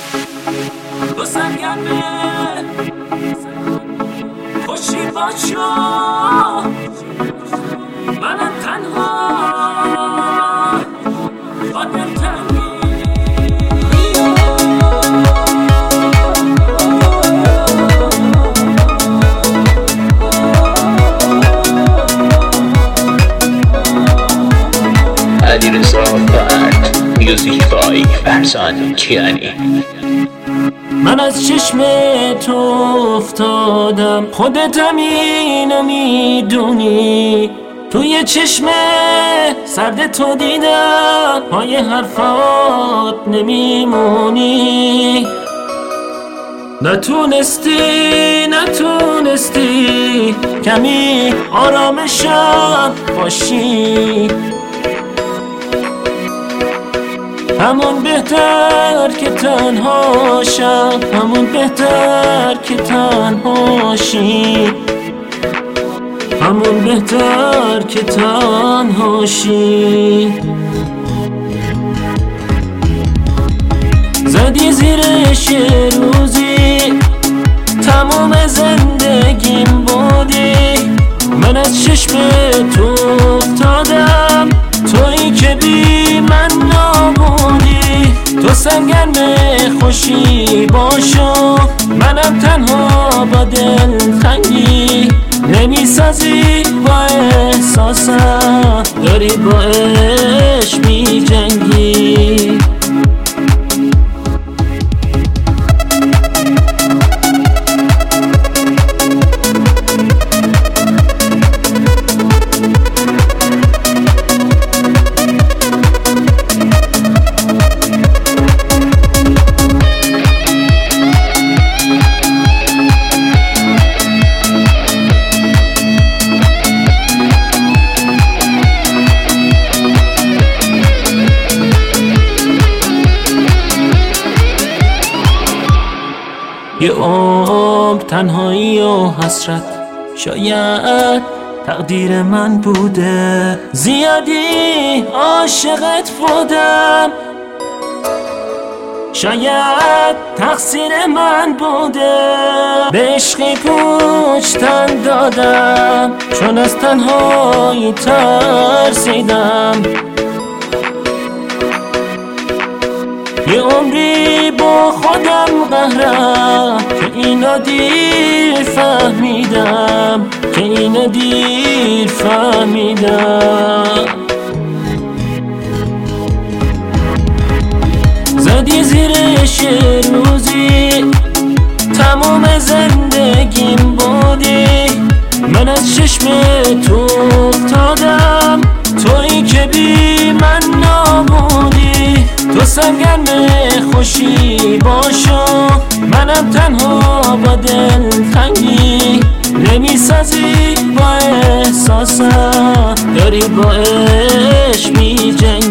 تو سرگرم خوشی باشو، منم تنها با دلتنگی. علیرضا فرد، میوزیک بای فرزان کیانی. من از چشم تو افتادم، خودتم اینو میدونی. توی چشم سرد تو دیدم، پای حرفات نمیمونی. نتونستی کمی آرامشم باشی. همون بهتر که تنهاشم، همون بهتر که تنهاشی، همون بهتر که تنهاشی. زدی زیرش روزی، تمام زندگیم بودی. من از چشم تو افتادم، تویی که بی من نبودی. تو سرگرم خوشی باشو، منم تنها با دلتنگی. نمیسازی با احساسم، داری با عشق میجنگی. یه عمر تنهایی و حسرت، شاید تقدیر من بوده. زیادی عاشقت بودم، شاید تقصیر من بوده. به عشقی پوچتن دادم، چون از تنهایی ترسیدم. یه عمری با خودم قهرم، که اینو دیر فهمیدم، که اینو دیر فهمیدم. زدی زیرش روزی، تمام زندگیم بودی. من از چشم تو افتادم، تویی که بی من نبودی. تو سرگرم خوشی باشو، منم تنها با دلتنگی. نمیسازی با احساسم، داری با عشق میجنگی.